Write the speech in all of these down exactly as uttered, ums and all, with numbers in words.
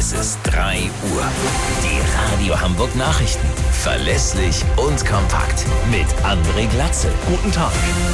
Es ist drei Uhr. Die Radio Hamburg Nachrichten. Verlässlich und kompakt. Mit André Glatzel. Guten Tag.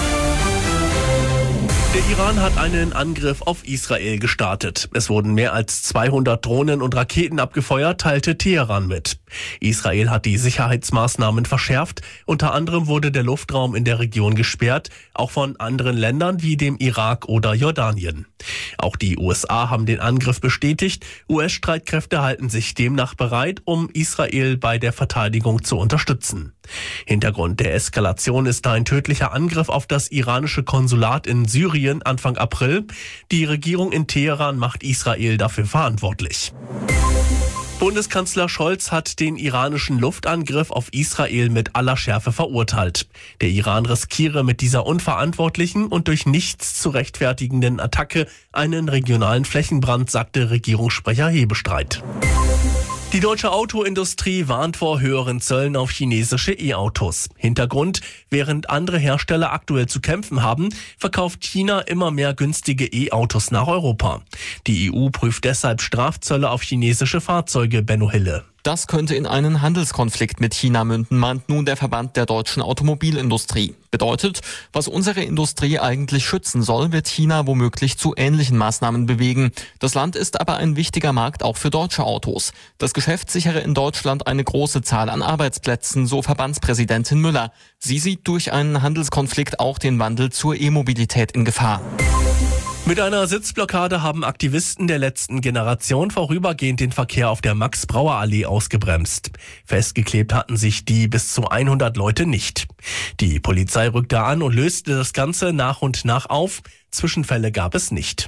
Der Iran hat einen Angriff auf Israel gestartet. Es wurden mehr als zweihundert Drohnen und Raketen abgefeuert, teilte Teheran mit. Israel hat die Sicherheitsmaßnahmen verschärft. Unter anderem wurde der Luftraum in der Region gesperrt, auch von anderen Ländern wie dem Irak oder Jordanien. Auch die U S A haben den Angriff bestätigt. U S-Streitkräfte halten sich demnach bereit, um Israel bei der Verteidigung zu unterstützen. Hintergrund der Eskalation ist ein tödlicher Angriff auf das iranische Konsulat in Syrien Anfang April. Die Regierung in Teheran macht Israel dafür verantwortlich. Bundeskanzler Scholz hat den iranischen Luftangriff auf Israel mit aller Schärfe verurteilt. Der Iran riskiere mit dieser unverantwortlichen und durch nichts zu rechtfertigenden Attacke einen regionalen Flächenbrand, sagte Regierungssprecher Hebestreit. Die deutsche Autoindustrie warnt vor höheren Zöllen auf chinesische E-Autos. Hintergrund: Während andere Hersteller aktuell zu kämpfen haben, verkauft China immer mehr günstige E-Autos nach Europa. Die E U prüft deshalb Strafzölle auf chinesische Fahrzeuge, Benno Hille. Das könnte in einen Handelskonflikt mit China münden, meint nun der Verband der deutschen Automobilindustrie. Bedeutet, was unsere Industrie eigentlich schützen soll, wird China womöglich zu ähnlichen Maßnahmen bewegen. Das Land ist aber ein wichtiger Markt auch für deutsche Autos. Das Geschäft sichere in Deutschland eine große Zahl an Arbeitsplätzen, so Verbandspräsidentin Müller. Sie sieht durch einen Handelskonflikt auch den Wandel zur E-Mobilität in Gefahr. Mit einer Sitzblockade haben Aktivisten der letzten Generation vorübergehend den Verkehr auf der Max-Brauer-Allee ausgebremst. Festgeklebt hatten sich die bis zu hundert Leute nicht. Die Polizei rückte an und löste das Ganze nach und nach auf. Zwischenfälle gab es nicht.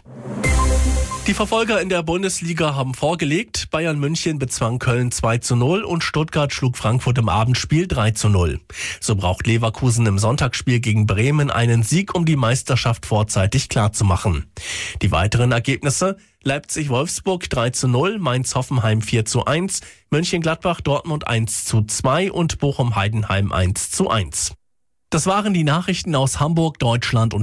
Die Verfolger in der Bundesliga haben vorgelegt. Bayern München bezwang Köln zwei zu null und Stuttgart schlug Frankfurt im Abendspiel drei zu null. So braucht Leverkusen im Sonntagsspiel gegen Bremen einen Sieg, um die Meisterschaft vorzeitig klarzumachen. Die weiteren Ergebnisse: Leipzig-Wolfsburg drei zu null, Mainz-Hoffenheim vier zu eins, Mönchengladbach-Dortmund eins zu zwei und Bochum-Heidenheim eins zu eins. Das waren die Nachrichten aus Hamburg, Deutschland und